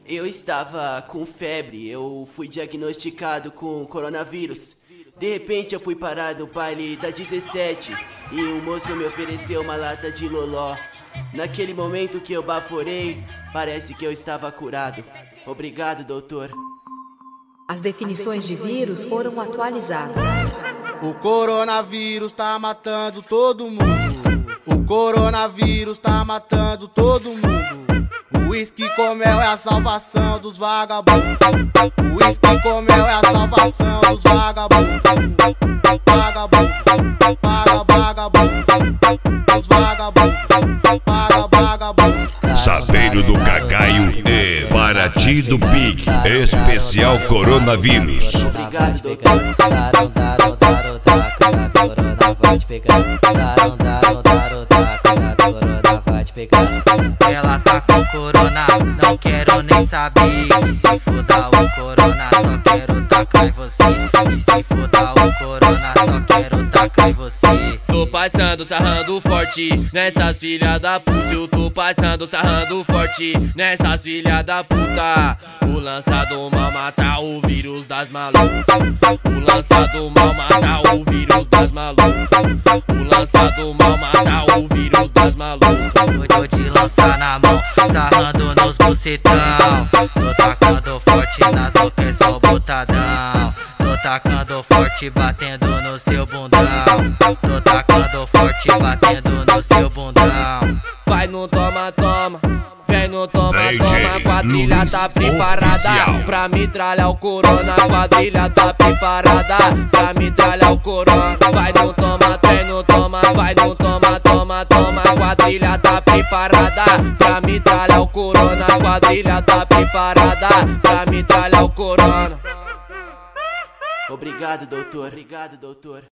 Eu estava com febre, eu fui diagnosticado com coronavírus. De repente eu fui parar no baile da 17 e um moço me ofereceu uma lata de loló. Naquele momento que eu baforei, parece que eu estava curado. Obrigado, doutor. As definições de vírus foram atualizadas. O coronavírus tá matando todo mundo. O coronavírus tá matando todo mundo. O uísque com mel é a salvação dos vagabundos. O uísque com mel é a salvação dos vagabundos. Vagabundo, vagabundo, os vagabundos, vagabundo. Saveiro do Cagaio e Paraty do Pique. Especial Coronavírus. Obrigado, doutor. Corona vai te pegar. Corona vai te pegar. Ela tá com corona, não quero nem saber. Que se foda o corona, só quero tacar em você. Que se foda o corona, só quero tacar em você. Tô passando, sarrando forte nessas filha da puta. Eu tô passando, sarrando forte nessas filha da puta. O lançado mal mata o vírus das malucas. O lançado mal mata o vírus das malucas. O lançado mal mata o vírus das malucas. Vou te lançar na mão, sarrando nos bucetão. Tô tacando forte nas loucas, é só botadão. Tô tacando forte, batendo no seu bundão. Tô tacando forte, batendo no seu bundão. Vai no toma, toma. Vem no toma, DJ toma. Quadrilha Luiz tá preparada Oficial. pra metralhar o corona. Quadrilha tá preparada pra metralhar o corona. Vai no toma, vem no toma. Vai no toma, toma, toma. Quadrilha tá preparada pra metralhar o corona. Quadrilha tá preparada pra metralhar o corona. Obrigado, doutor. Obrigado, doutor.